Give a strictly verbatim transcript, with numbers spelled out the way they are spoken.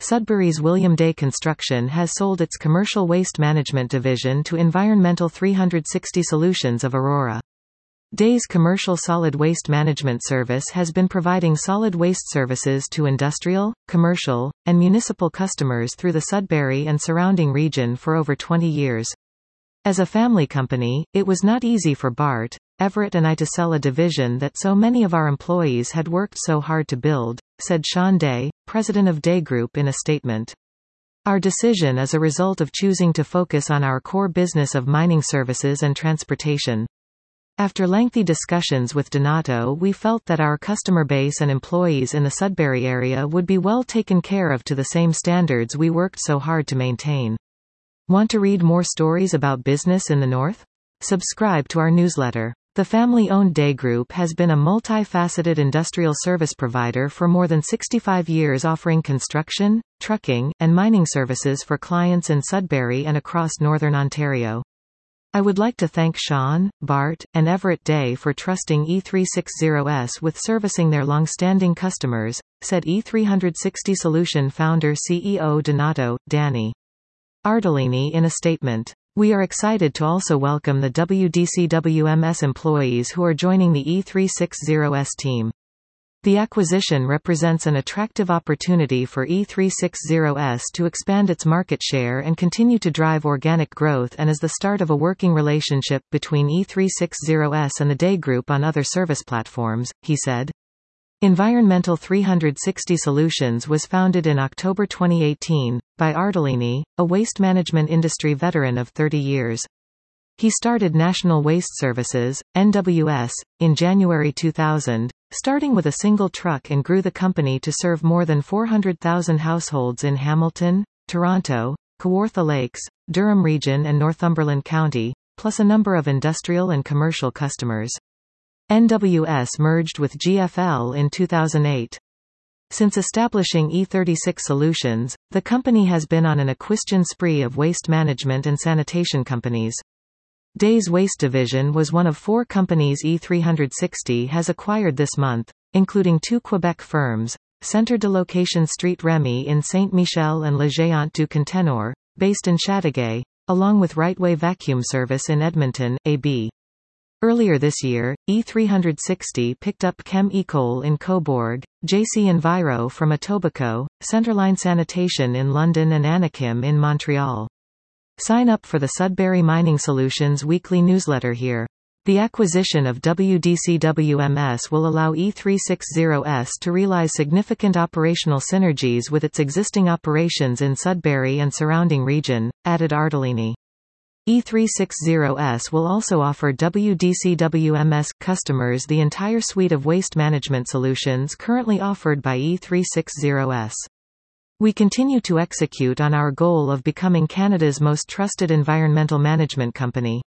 Sudbury's William Day Construction has sold its commercial waste management division to Environmental three sixty Solutions of Aurora. Day's commercial solid waste management service has been providing solid waste services to industrial, commercial, and municipal customers through the Sudbury and surrounding region for over twenty years. As a family company, it was not easy for Bart, Everett and I to sell a division that so many of our employees had worked so hard to build, said Sean Day, president of Day Group in a statement. Our decision is a result of choosing to focus on our core business of mining services and transportation. After lengthy discussions with Donato, we felt that our customer base and employees in the Sudbury area would be well taken care of to the same standards we worked so hard to maintain. Want to read more stories about business in the North? Subscribe to our newsletter. The family-owned Day Group has been a multifaceted industrial service provider for more than sixty-five years, offering construction, trucking, and mining services for clients in Sudbury and across Northern Ontario. I would like to thank Sean, Bart, and Everett Day for trusting E three sixty S with servicing their long-standing customers, said E three sixty Solution founder C E O Donato, Danny Ardolini in a statement. We are excited to also welcome the W D C W M S employees who are joining the E three sixty S team. The acquisition represents an attractive opportunity for E three sixty S to expand its market share and continue to drive organic growth, and is the start of a working relationship between E three sixty S and the Day Group on other service platforms, he said. Environmental three sixty Solutions was founded in October twenty eighteen, by Ardolini, a waste management industry veteran of thirty years. He started National Waste Services, N W S, in January two thousand, starting with a single truck, and grew the company to serve more than four hundred thousand households in Hamilton, Toronto, Kawartha Lakes, Durham Region and Northumberland County, plus a number of industrial and commercial customers. N W S merged with G F L in two thousand eight. Since establishing E thirty-six Solutions, the company has been on an acquisition spree of waste management and sanitation companies. Day's Waste Division was one of four companies E three sixty has acquired this month, including two Quebec firms, Centre de Location Street Remy in Saint-Michel and Le Géant du Conteneur, based in Chateauguay, along with Rightway Vacuum Service in Edmonton, A B Earlier this year, E three sixty picked up Chem Ecole in Cobourg, J C Enviro from Etobicoke, Centerline Sanitation in London and Anakim in Montreal. Sign up for the Sudbury Mining Solutions weekly newsletter here. The acquisition of W D C W M S will allow E three sixty S to realize significant operational synergies with its existing operations in Sudbury and surrounding region, added Ardolini. E three sixty S will also offer W D C W M S customers the entire suite of waste management solutions currently offered by E three sixty S. We continue to execute on our goal of becoming Canada's most trusted environmental management company.